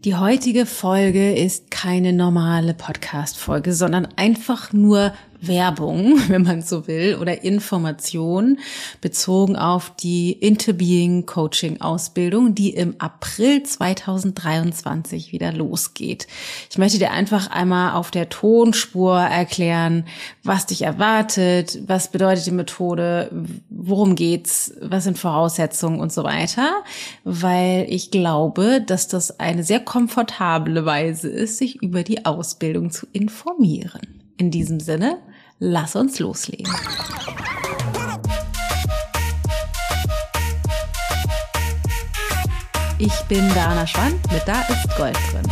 Die heutige Folge ist keine normale Podcast-Folge, sondern einfach nur Werbung, wenn man so will, oder Information bezogen auf die Interbeing Coaching Ausbildung, die im April 2023 wieder losgeht. Ich möchte dir einfach einmal auf der Tonspur erklären, was dich erwartet, was bedeutet die Methode, worum geht's, was sind Voraussetzungen und so weiter, weil ich glaube, dass das eine sehr komfortable Weise ist, sich über die Ausbildung zu informieren. In diesem Sinne, lass uns loslegen. Ich bin Dana Schwand mit Da ist Gold drin.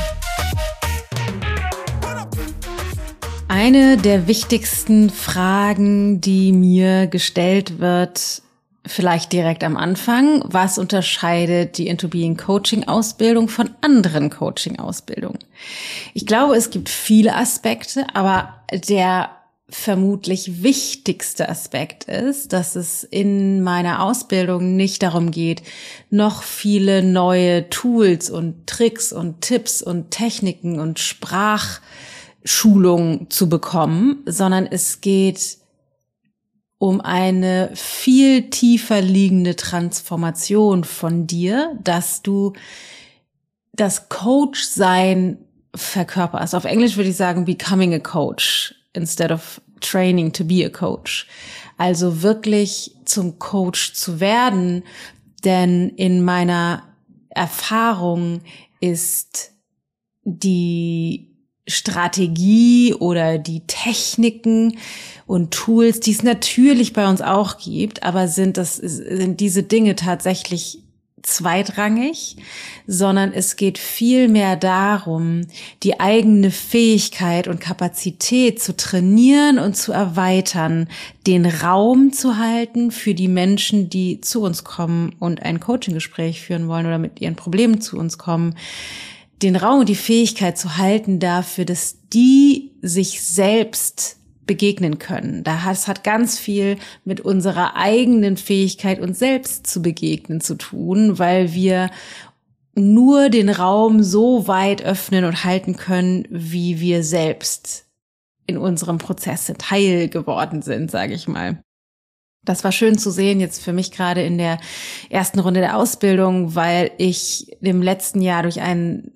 Eine der wichtigsten Fragen, die mir gestellt wird, vielleicht direkt am Anfang: Was unterscheidet die Interbeing Coaching Ausbildung von anderen Coaching Ausbildungen? Ich glaube, es gibt viele Aspekte, aber der vermutlich wichtigste Aspekt ist, dass es in meiner Ausbildung nicht darum geht, noch viele neue Tools und Tricks und Tipps und Techniken und Sprachschulungen zu bekommen, sondern es geht um eine viel tiefer liegende Transformation von dir, dass du das Coach-Sein verkörperst. Auf Englisch würde ich sagen, becoming a coach instead of training to be a coach. Also wirklich zum Coach zu werden, denn in meiner Erfahrung ist die Strategie oder die Techniken und Tools, die es natürlich bei uns auch gibt, aber sind diese Dinge tatsächlich zweitrangig, sondern es geht vielmehr darum, die eigene Fähigkeit und Kapazität zu trainieren und zu erweitern, den Raum zu halten für die Menschen, die zu uns kommen und ein Coaching-Gespräch führen wollen oder mit ihren Problemen zu uns kommen, den Raum und die Fähigkeit zu halten dafür, dass die sich selbst begegnen können. Das hat ganz viel mit unserer eigenen Fähigkeit, uns selbst zu begegnen, zu tun, weil wir nur den Raum so weit öffnen und halten können, wie wir selbst in unserem Prozess Teil geworden sind, sage ich mal. Das war schön zu sehen jetzt für mich gerade in der ersten Runde der Ausbildung, weil ich im letzten Jahr durch einen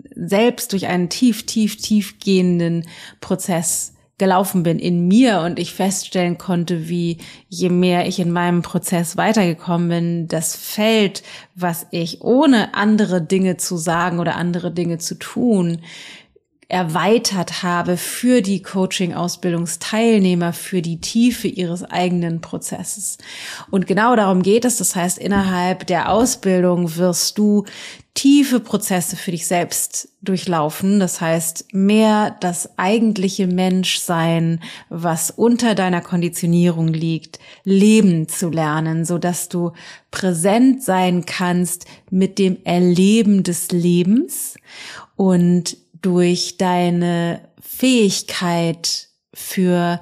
tiefgehenden Prozess gelaufen bin in mir und ich feststellen konnte, wie je mehr ich in meinem Prozess weitergekommen bin, das Feld, was ich ohne andere Dinge zu sagen oder andere Dinge zu tun, erweitert habe für die Coaching-Ausbildungsteilnehmer, für die Tiefe ihres eigenen Prozesses. Und genau darum geht es. Das heißt, innerhalb der Ausbildung wirst du tiefe Prozesse für dich selbst durchlaufen. Das heißt, mehr das eigentliche Menschsein, was unter deiner Konditionierung liegt, leben zu lernen, sodass du präsent sein kannst mit dem Erleben des Lebens und durch deine Fähigkeit für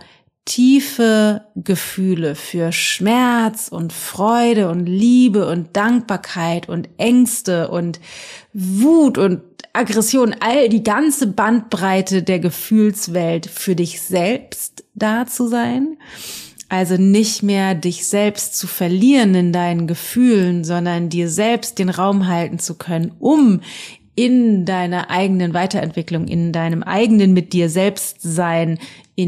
tiefe Gefühle, für Schmerz und Freude und Liebe und Dankbarkeit und Ängste und Wut und Aggression, all die ganze Bandbreite der Gefühlswelt für dich selbst da zu sein. Also nicht mehr dich selbst zu verlieren in deinen Gefühlen, sondern dir selbst den Raum halten zu können, um in deiner eigenen Weiterentwicklung, in deinem eigenen mit dir selbst sein,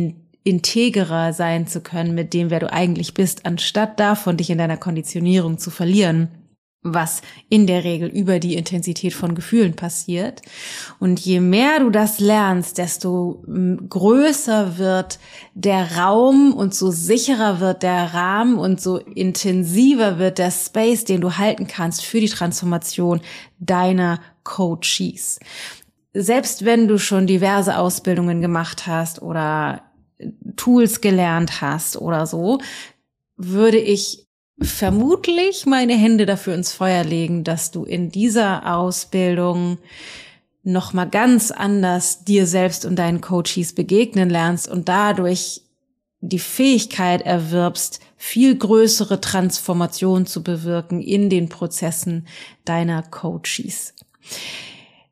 integrer sein zu können mit dem, wer du eigentlich bist, anstatt davon dich in deiner Konditionierung zu verlieren, was in der Regel über die Intensität von Gefühlen passiert. Und je mehr du das lernst, desto größer wird der Raum und so sicherer wird der Rahmen und so intensiver wird der Space, den du halten kannst für die Transformation deiner Coaches. Selbst wenn du schon diverse Ausbildungen gemacht hast oder Tools gelernt hast oder so, würde ich vermutlich meine Hände dafür ins Feuer legen, dass du in dieser Ausbildung nochmal ganz anders dir selbst und deinen Coaches begegnen lernst und dadurch die Fähigkeit erwirbst, viel größere Transformation zu bewirken in den Prozessen deiner Coaches.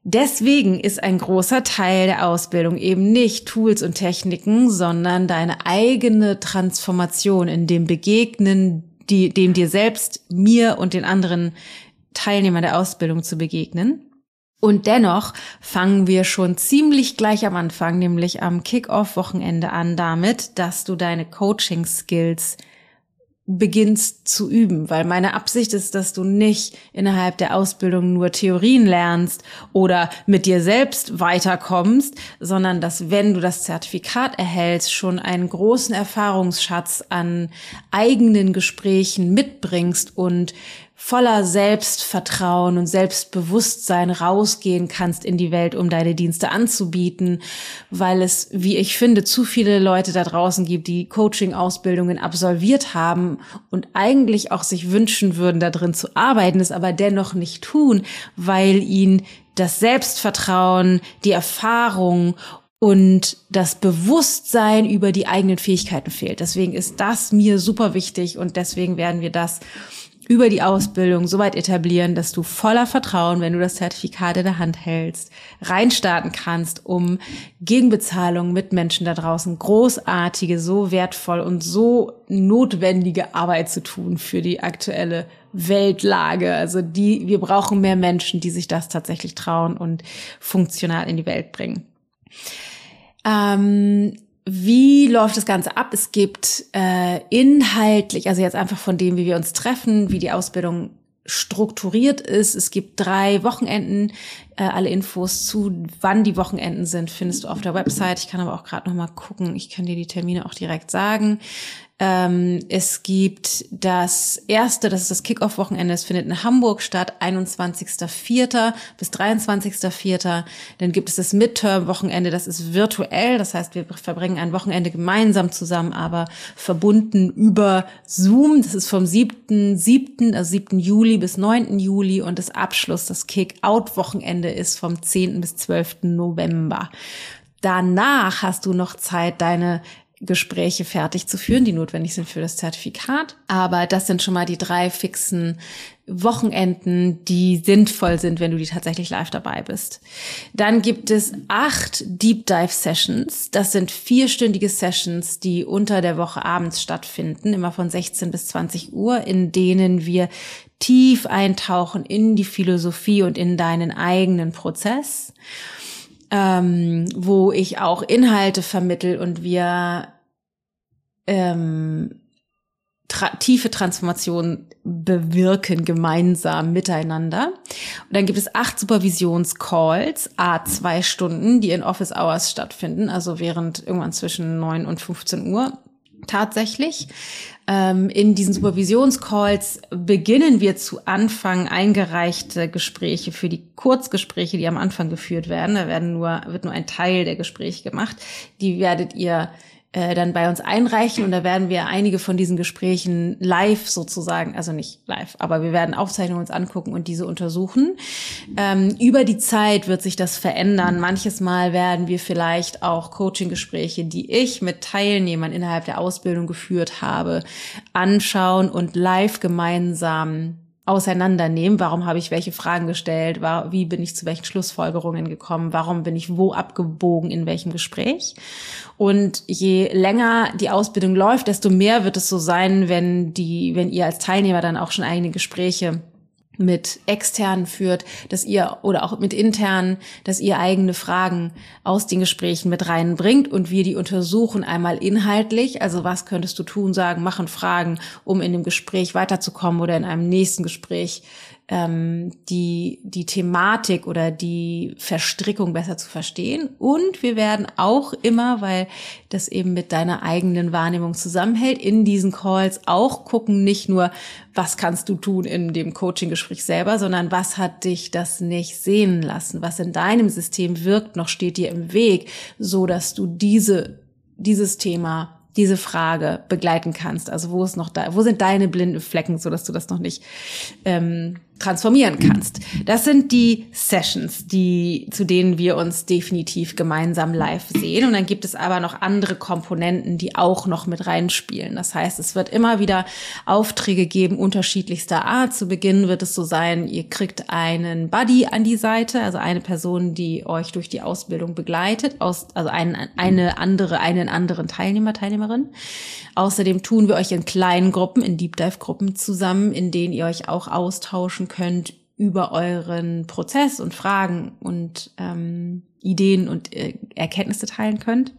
Deswegen ist ein großer Teil der Ausbildung eben nicht Tools und Techniken, sondern deine eigene Transformation in dem Begegnen, dem dir selbst, mir und den anderen Teilnehmern der Ausbildung zu begegnen. Und dennoch fangen wir schon ziemlich gleich am Anfang, nämlich am Kick-Off-Wochenende an damit, dass du deine Coaching-Skills beginnst zu üben, weil meine Absicht ist, dass du nicht innerhalb der Ausbildung nur Theorien lernst oder mit dir selbst weiterkommst, sondern dass, wenn du das Zertifikat erhältst, schon einen großen Erfahrungsschatz an eigenen Gesprächen mitbringst und voller Selbstvertrauen und Selbstbewusstsein rausgehen kannst in die Welt, um deine Dienste anzubieten, weil es, wie ich finde, zu viele Leute da draußen gibt, die Coaching-Ausbildungen absolviert haben und eigentlich auch sich wünschen würden, da drin zu arbeiten, es aber dennoch nicht tun, weil ihnen das Selbstvertrauen, die Erfahrung und das Bewusstsein über die eigenen Fähigkeiten fehlt. Deswegen ist das mir super wichtig und deswegen werden wir das über die Ausbildung so weit etablieren, dass du voller Vertrauen, wenn du das Zertifikat in der Hand hältst, reinstarten kannst, um gegen Bezahlung mit Menschen da draußen großartige, so wertvoll und so notwendige Arbeit zu tun für die aktuelle Weltlage. Also wir brauchen mehr Menschen, die sich das tatsächlich trauen und funktional in die Welt bringen. Wie läuft das Ganze ab? Es gibt inhaltlich, also jetzt einfach von dem, wie wir uns treffen, wie die Ausbildung strukturiert ist. Es gibt 3 Wochenenden. Alle Infos zu, wann die Wochenenden sind, findest du auf der Website. Ich kann aber auch gerade noch mal gucken. Ich kann dir die Termine auch direkt sagen. Es gibt das erste, das ist das Kick-Off-Wochenende, das findet in Hamburg statt, 21.04. bis 23.04. Dann gibt es das Midterm-Wochenende, das ist virtuell, das heißt, wir verbringen ein Wochenende gemeinsam zusammen, aber verbunden über Zoom. Das ist vom 7. Juli bis 9. Juli und das Abschluss, das Kick-Out-Wochenende ist vom 10. bis 12. November. Danach hast du noch Zeit, deine Gespräche fertig zu führen, die notwendig sind für das Zertifikat. Aber das sind schon mal die 3 fixen Wochenenden, die sinnvoll sind, wenn du die tatsächlich live dabei bist. Dann gibt es 8 Deep Dive Sessions. Das sind 4-stündige Sessions, die unter der Woche abends stattfinden, immer von 16 bis 20 Uhr, in denen wir tief eintauchen in die Philosophie und in deinen eigenen Prozess. Wo ich auch Inhalte vermittel und wir tiefe Transformationen bewirken gemeinsam miteinander. Und dann gibt es 8 Supervisionscalls, 2 Stunden, die in Office Hours stattfinden, also während irgendwann zwischen 9 und 15 Uhr tatsächlich. In diesen Supervisionscalls beginnen wir zu Anfang eingereichte Gespräche für die Kurzgespräche, die am Anfang geführt werden. Da wird nur ein Teil der Gespräche gemacht. Die werdet ihr dann bei uns einreichen und da werden wir einige von diesen Gesprächen live sozusagen, also nicht live, aber wir werden Aufzeichnungen uns angucken und diese untersuchen. Über die Zeit wird sich das verändern. Manches Mal werden wir vielleicht auch Coaching-Gespräche, die ich mit Teilnehmern innerhalb der Ausbildung geführt habe, anschauen und live gemeinsam auseinandernehmen. Warum habe ich welche Fragen gestellt? Wie bin ich zu welchen Schlussfolgerungen gekommen? Warum bin ich wo abgebogen in welchem Gespräch? Und je länger die Ausbildung läuft, desto mehr wird es so sein, wenn ihr als Teilnehmer dann auch schon eigene Gespräche mit externen führt, dass ihr oder auch mit internen, dass ihr eigene Fragen aus den Gesprächen mit reinbringt und wir die untersuchen einmal inhaltlich, also was könntest du tun, sagen, machen, fragen, um in dem Gespräch weiterzukommen oder in einem nächsten Gespräch die Thematik oder die Verstrickung besser zu verstehen. Und wir werden auch immer, weil das eben mit deiner eigenen Wahrnehmung zusammenhält, in diesen Calls auch gucken, nicht nur, was kannst du tun in dem Coaching-Gespräch selber, sondern was hat dich das nicht sehen lassen? Was in deinem System wirkt noch, steht dir im Weg, so dass du dieses Thema, diese Frage begleiten kannst. Also wo sind deine blinden Flecken, so dass du das noch nicht transformieren kannst. Das sind die Sessions, zu denen wir uns definitiv gemeinsam live sehen. Und dann gibt es aber noch andere Komponenten, die auch noch mit reinspielen. Das heißt, es wird immer wieder Aufträge geben, unterschiedlichster Art. Zu Beginn wird es so sein, ihr kriegt einen Buddy an die Seite, also eine Person, die euch durch die Ausbildung begleitet, also einen anderen Teilnehmer, Teilnehmerin. Außerdem tun wir euch in kleinen Gruppen, in Deep Dive Gruppen zusammen, in denen ihr euch auch austauschen könnt über euren Prozess und Fragen und Ideen und Erkenntnisse teilen könnt.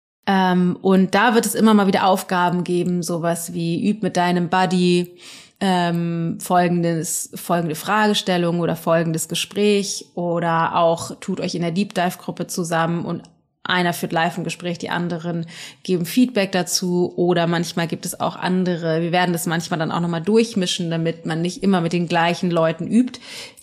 Und da wird es immer mal wieder Aufgaben geben, sowas wie üb mit deinem Buddy folgende Fragestellung oder folgendes Gespräch, oder auch tut euch in der Deep Dive Gruppe zusammen und einer führt live ein Gespräch, die anderen geben Feedback dazu, oder manchmal gibt es auch andere. Wir werden das manchmal dann auch nochmal durchmischen, damit man nicht immer mit den gleichen Leuten übt.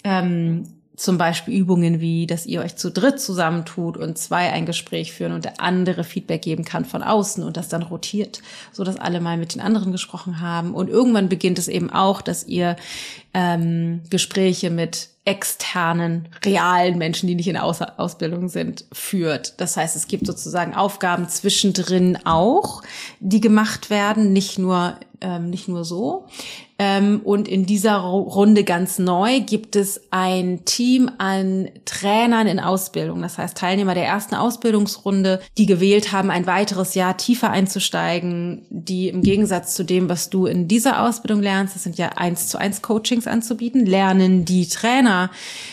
Zum Beispiel Übungen wie, dass ihr euch zu dritt zusammentut und zwei ein Gespräch führen und der andere Feedback geben kann von außen und das dann rotiert, so dass alle mal mit den anderen gesprochen haben. Und irgendwann beginnt es eben auch, dass ihr Gespräche mit externen, realen Menschen, die nicht in der Ausbildung sind, führt. Das heißt, es gibt sozusagen Aufgaben zwischendrin auch, die gemacht werden, nicht nur so. Und in dieser Runde ganz neu gibt es ein Team an Trainern in Ausbildung. Das heißt, Teilnehmer der ersten Ausbildungsrunde, die gewählt haben, ein weiteres Jahr tiefer einzusteigen, die im Gegensatz zu dem, was du in dieser Ausbildung lernst, das sind ja 1:1 Coachings anzubieten, lernen die Trainer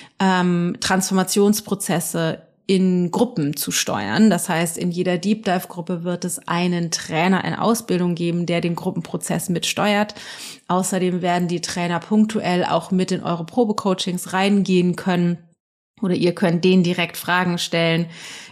Transformationsprozesse in Gruppen zu steuern. Das heißt, in jeder Deep Dive Gruppe wird es einen Trainer in Ausbildung geben, der den Gruppenprozess mitsteuert. Außerdem werden die Trainer punktuell auch mit in eure Probecoachings reingehen können, oder ihr könnt denen direkt Fragen stellen,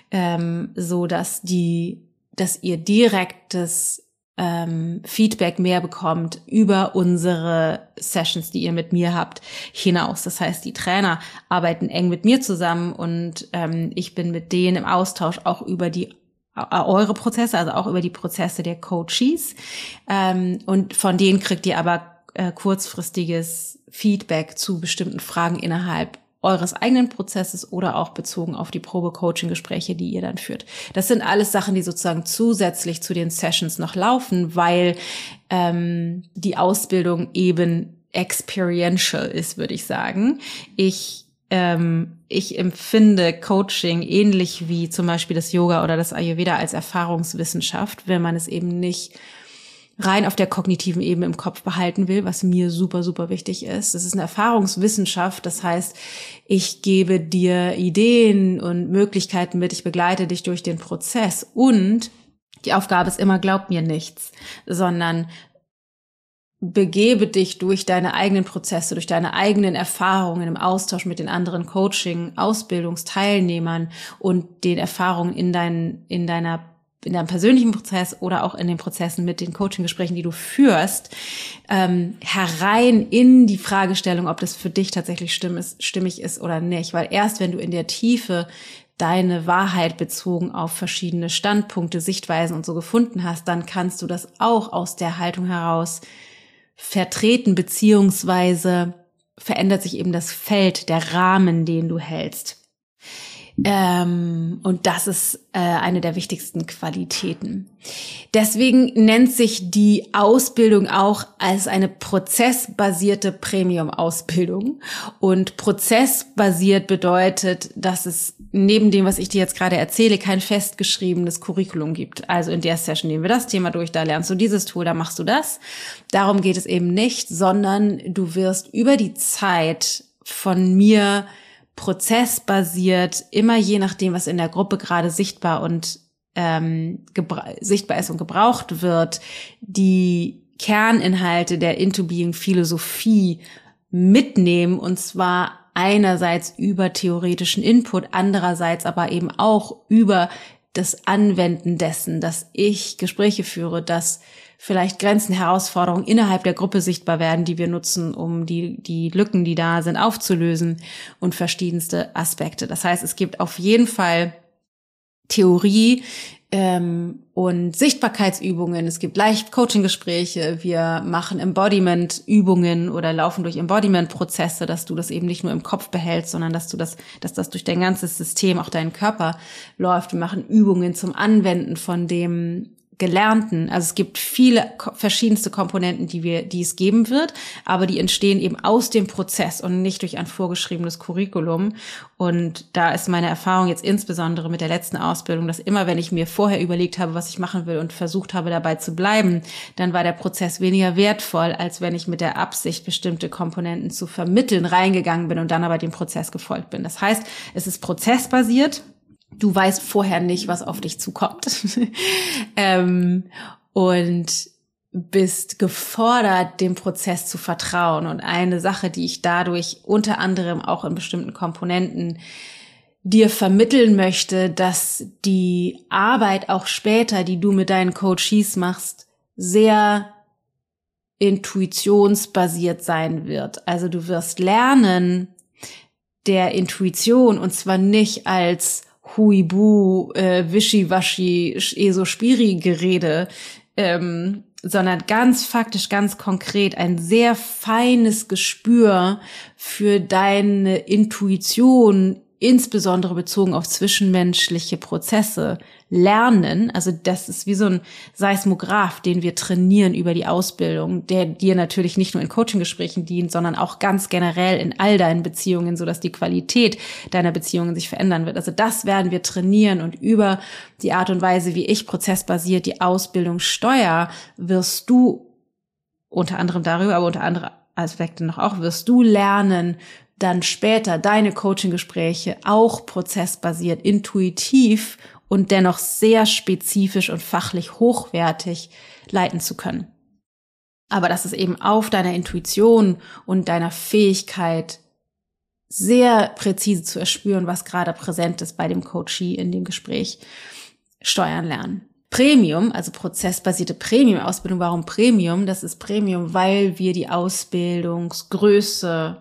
so dass ihr direktes Feedback mehr bekommt über unsere Sessions, die ihr mit mir habt, hinaus. Das heißt, die Trainer arbeiten eng mit mir zusammen und ich bin mit denen im Austausch auch über eure Prozesse, also auch über die Prozesse der Coaches. Und von denen kriegt ihr aber kurzfristiges Feedback zu bestimmten Fragen innerhalb eures eigenen Prozesses oder auch bezogen auf die Probe-Coaching-Gespräche, die ihr dann führt. Das sind alles Sachen, die sozusagen zusätzlich zu den Sessions noch laufen, weil die Ausbildung eben experiential ist, würde ich sagen. Ich empfinde Coaching ähnlich wie zum Beispiel das Yoga oder das Ayurveda als Erfahrungswissenschaft, wenn man es eben nicht rein auf der kognitiven Ebene im Kopf behalten will, was mir super, super wichtig ist. Das ist eine Erfahrungswissenschaft, das heißt, ich gebe dir Ideen und Möglichkeiten mit, ich begleite dich durch den Prozess und die Aufgabe ist immer, glaub mir nichts, sondern begebe dich durch deine eigenen Prozesse, durch deine eigenen Erfahrungen im Austausch mit den anderen Coaching-Ausbildungsteilnehmern und den Erfahrungen in deinem persönlichen Prozess oder auch in den Prozessen mit den Coaching-Gesprächen, die du führst, herein in die Fragestellung, ob das für dich tatsächlich stimmig ist oder nicht. Weil erst wenn du in der Tiefe deine Wahrheit bezogen auf verschiedene Standpunkte, Sichtweisen und so gefunden hast, dann kannst du das auch aus der Haltung heraus vertreten, beziehungsweise verändert sich eben das Feld, der Rahmen, den du hältst. Und das ist eine der wichtigsten Qualitäten. Deswegen nennt sich die Ausbildung auch als eine prozessbasierte Premium-Ausbildung. Und prozessbasiert bedeutet, dass es neben dem, was ich dir jetzt gerade erzähle, kein festgeschriebenes Curriculum gibt. Also in der Session nehmen wir das Thema durch, da lernst du dieses Tool, da machst du das. Darum geht es eben nicht, sondern du wirst über die Zeit von mir prozessbasiert, immer je nachdem, was in der Gruppe gerade sichtbar ist und gebraucht wird, die Kerninhalte der Into-Being-Philosophie mitnehmen, und zwar einerseits über theoretischen Input, andererseits aber eben auch über das Anwenden dessen, dass ich Gespräche führe, dass vielleicht Grenzen, Herausforderungen innerhalb der Gruppe sichtbar werden, die wir nutzen, um die Lücken, die da sind, aufzulösen, und verschiedenste Aspekte. Das heißt, es gibt auf jeden Fall Theorie und Sichtbarkeitsübungen. Es gibt Live-Coaching-Gespräche. Wir machen Embodiment-Übungen oder laufen durch Embodiment-Prozesse, dass du das eben nicht nur im Kopf behältst, sondern dass das durch dein ganzes System, auch deinen Körper läuft. Wir machen Übungen zum Anwenden von dem Gelernten. Also es gibt viele verschiedenste Komponenten, die es geben wird, aber die entstehen eben aus dem Prozess und nicht durch ein vorgeschriebenes Curriculum. Und da ist meine Erfahrung jetzt insbesondere mit der letzten Ausbildung, dass immer, wenn ich mir vorher überlegt habe, was ich machen will und versucht habe, dabei zu bleiben, dann war der Prozess weniger wertvoll, als wenn ich mit der Absicht, bestimmte Komponenten zu vermitteln, reingegangen bin und dann aber dem Prozess gefolgt bin. Das heißt, es ist prozessbasiert. Du weißt vorher nicht, was auf dich zukommt und bist gefordert, dem Prozess zu vertrauen. Und eine Sache, die ich dadurch unter anderem auch in bestimmten Komponenten dir vermitteln möchte, dass die Arbeit auch später, die du mit deinen Coaches machst, sehr intuitionsbasiert sein wird. Also du wirst lernen, der Intuition, und zwar nicht als Huibu, Wischiwaschi, Eso-Spiri-Gerede, sondern ganz faktisch, ganz konkret ein sehr feines Gespür für deine Intuition, insbesondere bezogen auf zwischenmenschliche Prozesse, lernen. Also das ist wie so ein Seismograph, den wir trainieren über die Ausbildung, der dir natürlich nicht nur in Coaching-Gesprächen dient, sondern auch ganz generell in all deinen Beziehungen, sodass die Qualität deiner Beziehungen sich verändern wird. Also das werden wir trainieren, und über die Art und Weise, wie ich prozessbasiert die Ausbildung steuere, wirst du unter anderem darüber, aber unter anderen Aspekten noch auch, wirst du lernen, dann später deine Coaching-Gespräche auch prozessbasiert, intuitiv und dennoch sehr spezifisch und fachlich hochwertig leiten zu können. Aber das ist eben auf deiner Intuition und deiner Fähigkeit, sehr präzise zu erspüren, was gerade präsent ist bei dem Coachee in dem Gespräch, steuern lernen. Premium, also prozessbasierte Premium-Ausbildung. Warum Premium? Das ist Premium, weil wir die Ausbildungsgröße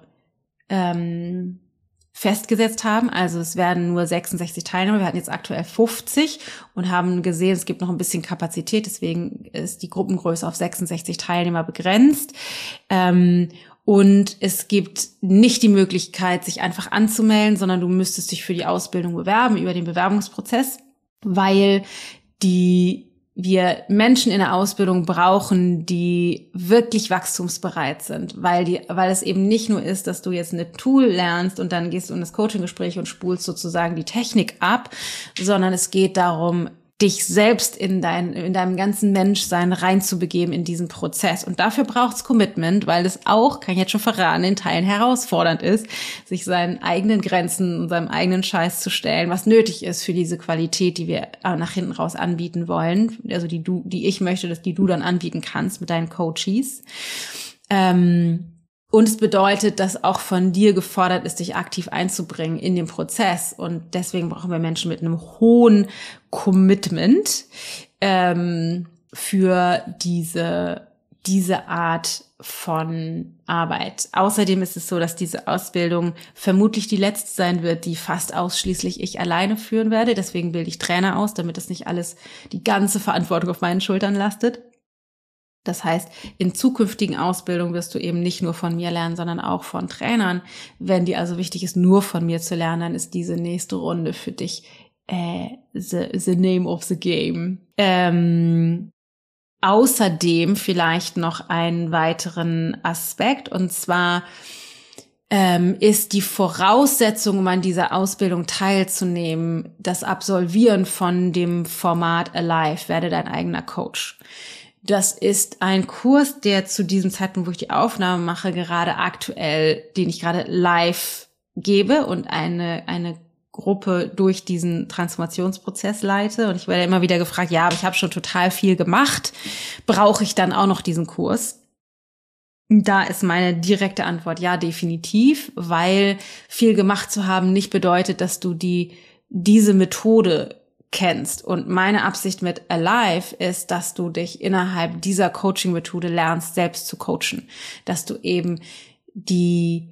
festgesetzt haben. Also es werden nur 66 Teilnehmer. Wir hatten jetzt aktuell 50 und haben gesehen, es gibt noch ein bisschen Kapazität. Deswegen ist die Gruppengröße auf 66 Teilnehmer begrenzt. Und es gibt nicht die Möglichkeit, sich einfach anzumelden, sondern du müsstest dich für die Ausbildung bewerben über den Bewerbungsprozess, weil wir Menschen in der Ausbildung brauchen, die wirklich wachstumsbereit sind, weil es eben nicht nur ist, dass du jetzt ein Tool lernst und dann gehst du in das Coaching-Gespräch und spulst sozusagen die Technik ab, sondern es geht darum, dich selbst in deinem ganzen Menschsein reinzubegeben in diesen Prozess. Und dafür braucht's Commitment, weil es auch, kann ich jetzt schon verraten, in Teilen herausfordernd ist, sich seinen eigenen Grenzen und seinem eigenen Scheiß zu stellen, was nötig ist für diese Qualität, die wir nach hinten raus anbieten wollen. Also die ich möchte, dass die du dann anbieten kannst mit deinen Coaches. Und es bedeutet, dass auch von dir gefordert ist, dich aktiv einzubringen in den Prozess. Und deswegen brauchen wir Menschen mit einem hohen Commitment für diese Art von Arbeit. Außerdem ist es so, dass diese Ausbildung vermutlich die letzte sein wird, die fast ausschließlich ich alleine führen werde. Deswegen bilde ich Trainer aus, damit das nicht alles, die ganze Verantwortung auf meinen Schultern lastet. Das heißt, in zukünftigen Ausbildungen wirst du eben nicht nur von mir lernen, sondern auch von Trainern. Wenn dir also wichtig ist, nur von mir zu lernen, dann ist diese nächste Runde für dich the name of the game. Außerdem vielleicht noch einen weiteren Aspekt, und zwar ist die Voraussetzung, um an dieser Ausbildung teilzunehmen, das Absolvieren von dem Format Alive, werde dein eigener Coach. Das ist ein Kurs, der zu diesem Zeitpunkt, wo ich die Aufnahme mache, gerade aktuell, den ich gerade live gebe und eine Gruppe durch diesen Transformationsprozess leite. Und ich werde immer wieder gefragt, ja, aber ich habe schon total viel gemacht. Brauche ich dann auch noch diesen Kurs? Da ist meine direkte Antwort, ja, definitiv, weil viel gemacht zu haben nicht bedeutet, dass du diese Methode kennst. Und meine Absicht mit Alive ist, dass du dich innerhalb dieser Coaching-Methode lernst, selbst zu coachen. Dass du eben die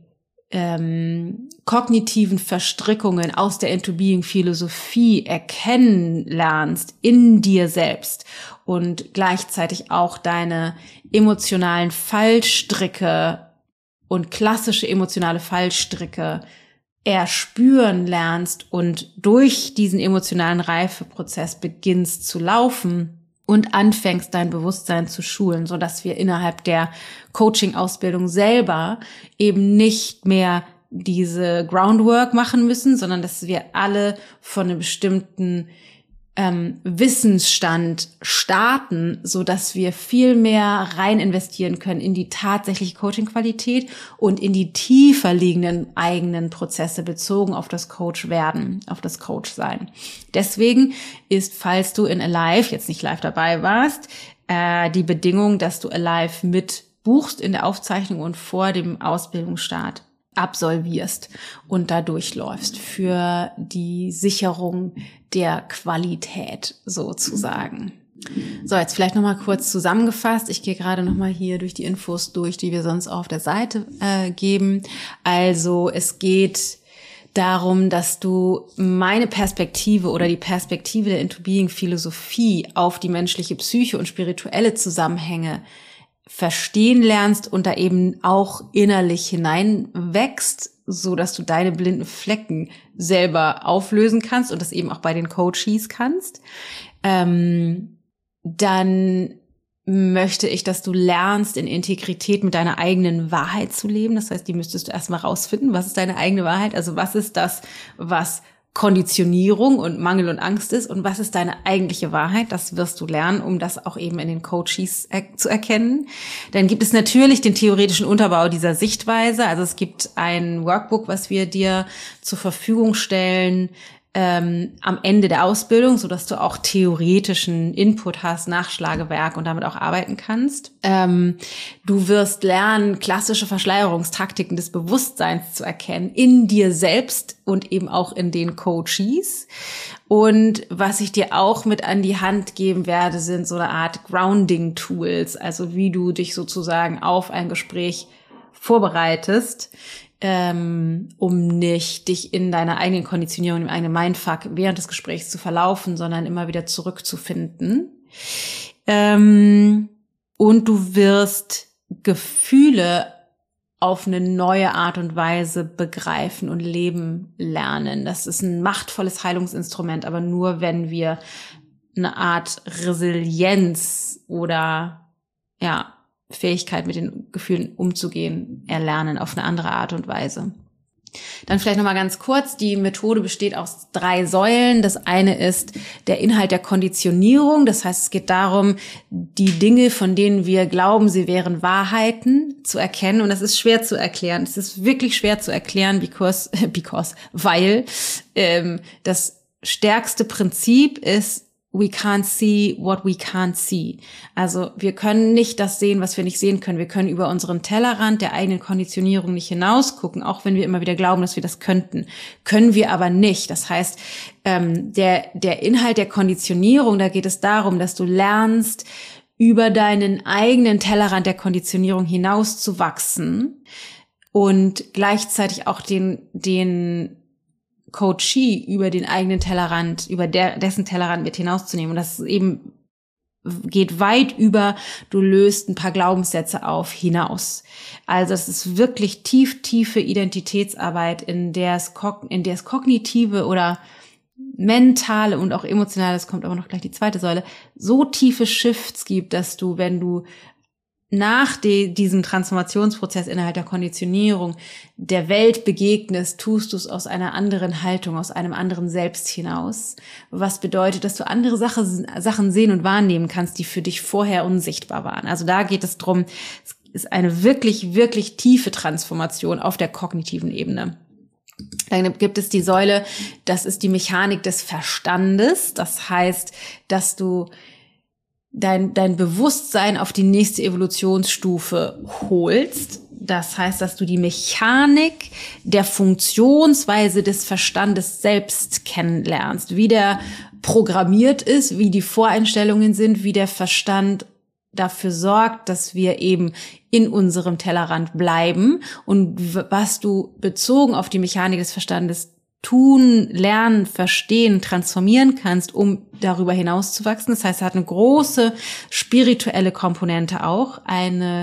kognitiven Verstrickungen aus der Into-Being-Philosophie erkennen lernst in dir selbst und gleichzeitig auch deine emotionalen Fallstricke und klassische emotionale Fallstricke erspüren lernst und durch diesen emotionalen Reifeprozess beginnst zu laufen und anfängst, dein Bewusstsein zu schulen, so dass wir innerhalb der Coaching-Ausbildung selber eben nicht mehr diese Groundwork machen müssen, sondern dass wir alle von einem bestimmten Wissensstand starten, so dass wir viel mehr rein investieren können in die tatsächliche Coaching-Qualität und in die tiefer liegenden eigenen Prozesse bezogen auf das Coach-Werden, auf das Coach-Sein. Deswegen ist, falls du in Alive jetzt nicht live dabei warst, die Bedingung, dass du Alive mit buchst in der Aufzeichnung und vor dem Ausbildungsstart absolvierst und da durchläufst für die Sicherung der Qualität sozusagen. So, jetzt vielleicht nochmal kurz zusammengefasst. Ich gehe gerade nochmal hier durch die Infos durch, die wir sonst auf der Seite geben. Also es geht darum, dass du meine Perspektive oder die Perspektive der Into-Being-Philosophie auf die menschliche Psyche und spirituelle Zusammenhänge verstehen lernst und da eben auch innerlich hineinwächst, so dass du deine blinden Flecken selber auflösen kannst und das eben auch bei den Coaches kannst. Dann möchte ich, dass du lernst, in Integrität mit deiner eigenen Wahrheit zu leben. Das heißt, die müsstest du erstmal rausfinden. Was ist deine eigene Wahrheit? Also was ist das, was Konditionierung und Mangel und Angst ist und was ist deine eigentliche Wahrheit? Das wirst du lernen, um das auch eben in den Coaches zu erkennen. Dann gibt es natürlich den theoretischen Unterbau dieser Sichtweise. Also es gibt ein Workbook, was wir dir zur Verfügung stellen, am Ende der Ausbildung, so dass du auch theoretischen Input hast, Nachschlagewerk und damit auch arbeiten kannst. Du wirst lernen, klassische Verschleierungstaktiken des Bewusstseins zu erkennen in dir selbst und eben auch in den Coaches. Und was ich dir auch mit an die Hand geben werde, sind so eine Art Grounding-Tools, also wie du dich sozusagen auf ein Gespräch vorbereitest, um nicht dich in deiner eigenen Konditionierung, im eigenen Mindfuck während des Gesprächs zu verlaufen, sondern immer wieder zurückzufinden. Und du wirst Gefühle auf eine neue Art und Weise begreifen und leben lernen. Das ist ein machtvolles Heilungsinstrument, aber nur, wenn wir eine Art Resilienz oder Fähigkeit, mit den Gefühlen umzugehen, erlernen auf eine andere Art und Weise. Dann vielleicht nochmal ganz kurz, die Methode besteht aus 3 Säulen. Das eine ist der Inhalt der Konditionierung. Das heißt, es geht darum, die Dinge, von denen wir glauben, sie wären Wahrheiten, zu erkennen. Und das ist schwer zu erklären. Es ist wirklich schwer zu erklären, weil das stärkste Prinzip ist, we can't see what we can't see. Also wir können nicht das sehen, was wir nicht sehen können. Wir können über unseren Tellerrand der eigenen Konditionierung nicht hinausgucken, auch wenn wir immer wieder glauben, dass wir das könnten. Können wir aber nicht. Das heißt, der Inhalt der Konditionierung, da geht es darum, dass du lernst, über deinen eigenen Tellerrand der Konditionierung hinauszuwachsen und gleichzeitig auch den Coachee über den eigenen Tellerrand, über dessen Tellerrand mit hinauszunehmen. Und das eben geht weit über, du löst ein paar Glaubenssätze auf, hinaus. Also es ist wirklich tiefe Identitätsarbeit, in der es kognitive oder mentale und auch emotionale, das kommt aber noch gleich die zweite Säule, so tiefe Shifts gibt, dass du, wenn du nach diesem Transformationsprozess innerhalb der Konditionierung der Welt begegnest, tust du es aus einer anderen Haltung, aus einem anderen Selbst hinaus. Was bedeutet, dass du andere Sachen sehen und wahrnehmen kannst, die für dich vorher unsichtbar waren. Also da geht es drum, es ist eine wirklich, wirklich tiefe Transformation auf der kognitiven Ebene. Dann gibt es die Säule, das ist die Mechanik des Verstandes. Das heißt, dass du dein Bewusstsein auf die nächste Evolutionsstufe holst. Das heißt, dass du die Mechanik der Funktionsweise des Verstandes selbst kennenlernst, wie der programmiert ist, wie die Voreinstellungen sind, wie der Verstand dafür sorgt, dass wir eben in unserem Tellerrand bleiben und was du bezogen auf die Mechanik des Verstandes tun, lernen, verstehen, transformieren kannst, um darüber hinaus zu wachsen. Das heißt, es hat eine große spirituelle Komponente auch, eine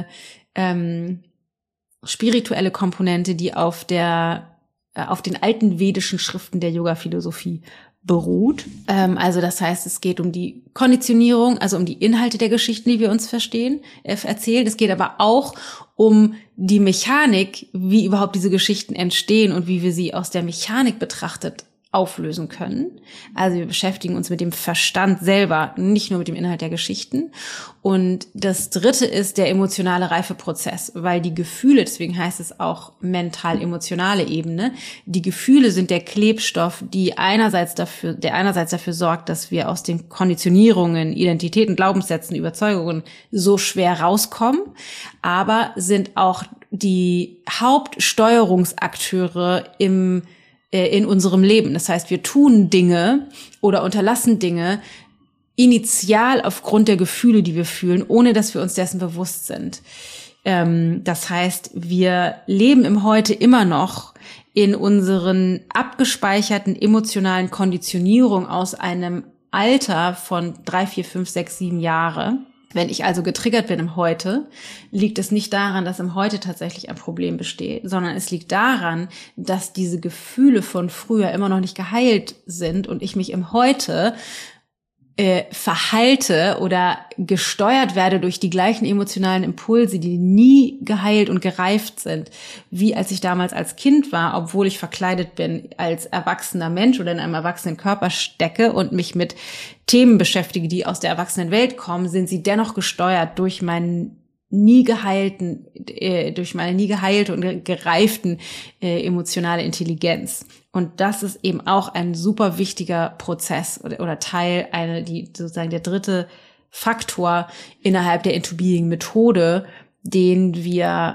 spirituelle Komponente, die auf den alten vedischen Schriften der Yoga-Philosophie beruht. Also das heißt, es geht um die Konditionierung, also um die Inhalte der Geschichten, die wir uns erzählen. Es geht aber auch um die Mechanik, wie überhaupt diese Geschichten entstehen und wie wir sie aus der Mechanik betrachtet auflösen können. Also wir beschäftigen uns mit dem Verstand selber, nicht nur mit dem Inhalt der Geschichten. Und das dritte ist der emotionale Reifeprozess, weil die Gefühle, deswegen heißt es auch mental-emotionale Ebene, die Gefühle sind der Klebstoff, der einerseits dafür sorgt, dass wir aus den Konditionierungen, Identitäten, Glaubenssätzen, Überzeugungen so schwer rauskommen, aber sind auch die Hauptsteuerungsakteure in unserem Leben. Das heißt, wir tun Dinge oder unterlassen Dinge initial aufgrund der Gefühle, die wir fühlen, ohne dass wir uns dessen bewusst sind. Das heißt, wir leben im Heute immer noch in unseren abgespeicherten emotionalen Konditionierungen aus einem Alter von 3, 4, 5, 6, 7 Jahre. Wenn ich also getriggert bin im Heute, liegt es nicht daran, dass im Heute tatsächlich ein Problem besteht, sondern es liegt daran, dass diese Gefühle von früher immer noch nicht geheilt sind und ich mich im Heute verhalte oder gesteuert werde durch die gleichen emotionalen Impulse, die nie geheilt und gereift sind, wie als ich damals als Kind war, obwohl ich verkleidet bin als erwachsener Mensch oder in einem erwachsenen Körper stecke und mich mit Themen beschäftige, die aus der Erwachsenenwelt kommen, sind sie dennoch gesteuert durch meine nie geheilte und gereiften emotionale Intelligenz. Und das ist eben auch ein super wichtiger Prozess oder Teil, sozusagen der dritte Faktor innerhalb der Into-Being-Methode, den du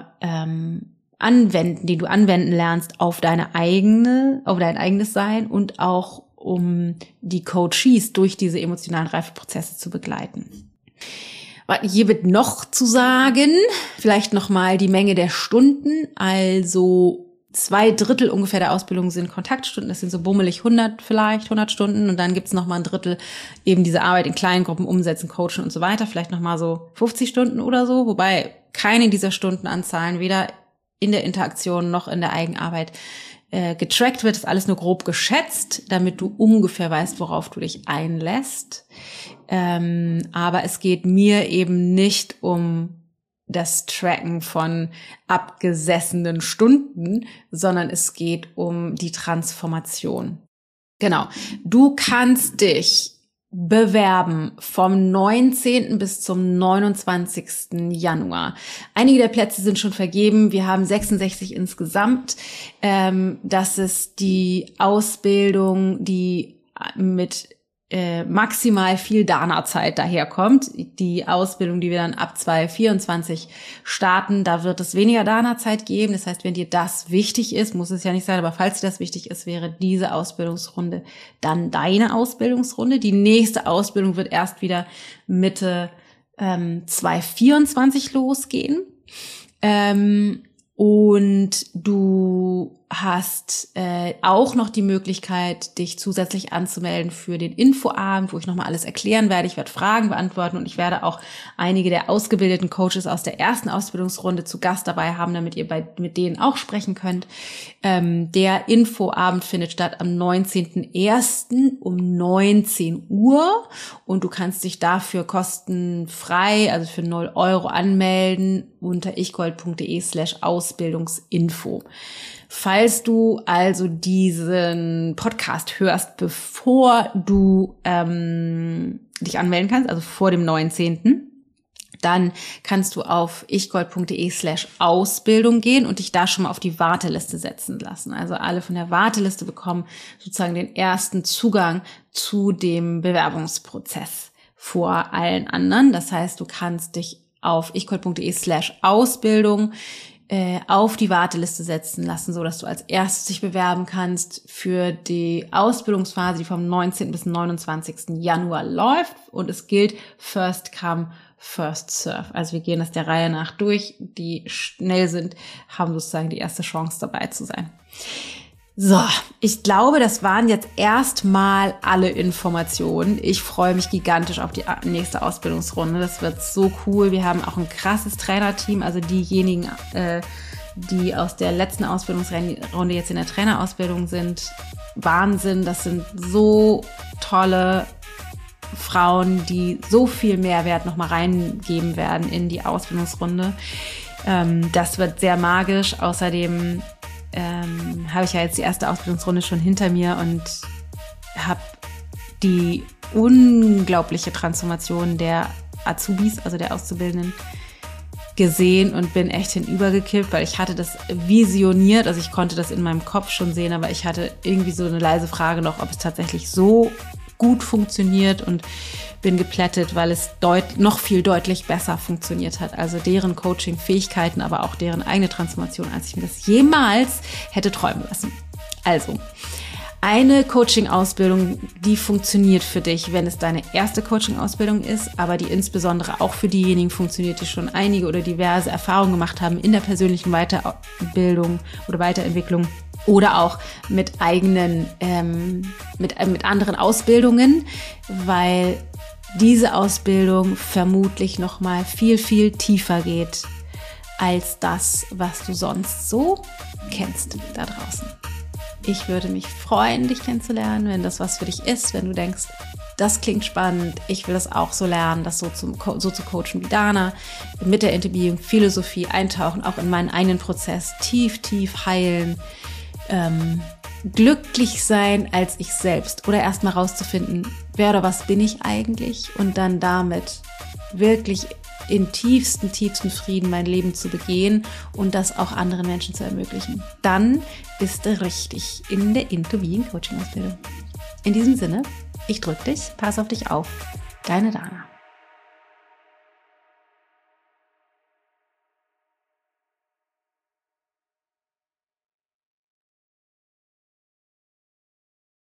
anwenden lernst auf dein eigenes Sein und auch um die Coaches durch diese emotionalen Reifeprozesse zu begleiten. Hier wird noch zu sagen, vielleicht nochmal die Menge der Stunden, also 2/3 ungefähr der Ausbildung sind Kontaktstunden, das sind so bummelig 100 Stunden und dann gibt's nochmal 1/3 eben diese Arbeit in kleinen Gruppen, umsetzen, coachen und so weiter, vielleicht nochmal so 50 Stunden oder so, wobei keine dieser Stundenanzahlen weder in der Interaktion noch in der Eigenarbeit getrackt wird, ist alles nur grob geschätzt, damit du ungefähr weißt, worauf du dich einlässt. Aber es geht mir eben nicht um das Tracken von abgesessenen Stunden, sondern es geht um die Transformation. Genau. Du kannst dich bewerben vom 19. bis zum 29. Januar. Einige der Plätze sind schon vergeben. Wir haben 66 insgesamt. Das ist die Ausbildung, die mit maximal viel Dana-Zeit daherkommt. Die Ausbildung, die wir dann ab 2024 starten, da wird es weniger Dana-Zeit geben. Das heißt, wenn dir das wichtig ist, muss es ja nicht sein, aber falls dir das wichtig ist, wäre diese Ausbildungsrunde dann deine Ausbildungsrunde. Die nächste Ausbildung wird erst wieder Mitte 2024 losgehen. Und du hast auch noch die Möglichkeit, dich zusätzlich anzumelden für den Infoabend, wo ich nochmal alles erklären werde. Ich werde Fragen beantworten und ich werde auch einige der ausgebildeten Coaches aus der ersten Ausbildungsrunde zu Gast dabei haben, damit ihr mit denen auch sprechen könnt. Der Infoabend findet statt am 19.01. um 19 Uhr und du kannst dich dafür kostenfrei, also für 0 € anmelden unter ichgold.de/Ausbildungsinfo. Falls du also diesen Podcast hörst, bevor du dich anmelden kannst, also vor dem 19., dann kannst du auf ichgold.de/Ausbildung gehen und dich da schon mal auf die Warteliste setzen lassen. Also alle von der Warteliste bekommen sozusagen den ersten Zugang zu dem Bewerbungsprozess vor allen anderen. Das heißt, du kannst dich auf ichgold.de/Ausbildung auf die Warteliste setzen lassen, so dass du als erstes dich bewerben kannst für die Ausbildungsphase, die vom 19. bis 29. Januar läuft. Und es gilt First Come, First Serve. Also wir gehen das der Reihe nach durch. Die schnell sind, haben sozusagen die erste Chance dabei zu sein. So, ich glaube, das waren jetzt erstmal alle Informationen. Ich freue mich gigantisch auf die nächste Ausbildungsrunde. Das wird so cool. Wir haben auch ein krasses Trainerteam. Also diejenigen, die aus der letzten Ausbildungsrunde jetzt in der Trainerausbildung sind, Wahnsinn. Das sind so tolle Frauen, die so viel Mehrwert nochmal reingeben werden in die Ausbildungsrunde. Das wird sehr magisch. Außerdem habe ich ja jetzt die erste Ausbildungsrunde schon hinter mir und habe die unglaubliche Transformation der Azubis, also der Auszubildenden, gesehen und bin echt hinübergekippt, weil ich hatte das visioniert, also ich konnte das in meinem Kopf schon sehen, aber ich hatte irgendwie so eine leise Frage noch, ob es tatsächlich so gut funktioniert und bin geplättet, weil es noch viel deutlich besser funktioniert hat. Also deren Coaching-Fähigkeiten, aber auch deren eigene Transformation, als ich mir das jemals hätte träumen lassen. Also, eine Coaching-Ausbildung, die funktioniert für dich, wenn es deine erste Coaching-Ausbildung ist, aber die insbesondere auch für diejenigen funktioniert, die schon einige oder diverse Erfahrungen gemacht haben in der persönlichen Weiterbildung oder Weiterentwicklung oder auch mit eigenen, mit anderen Ausbildungen, weil diese Ausbildung vermutlich noch mal viel, viel tiefer geht als das, was du sonst so kennst da draußen. Ich würde mich freuen, dich kennenzulernen, wenn das was für dich ist, wenn du denkst, das klingt spannend, ich will das auch so lernen, das so zu coachen wie Dana, mit der Interviewing-Philosophie eintauchen, auch in meinen eigenen Prozess, tief heilen, glücklich sein als ich selbst oder erstmal rauszufinden, wer oder was bin ich eigentlich und dann damit wirklich in tiefsten Frieden mein Leben zu begehen und das auch anderen Menschen zu ermöglichen. Dann bist du richtig in der Interviewing Coaching Ausbildung. In diesem Sinne, ich drück dich, pass auf dich auf. Deine Dana.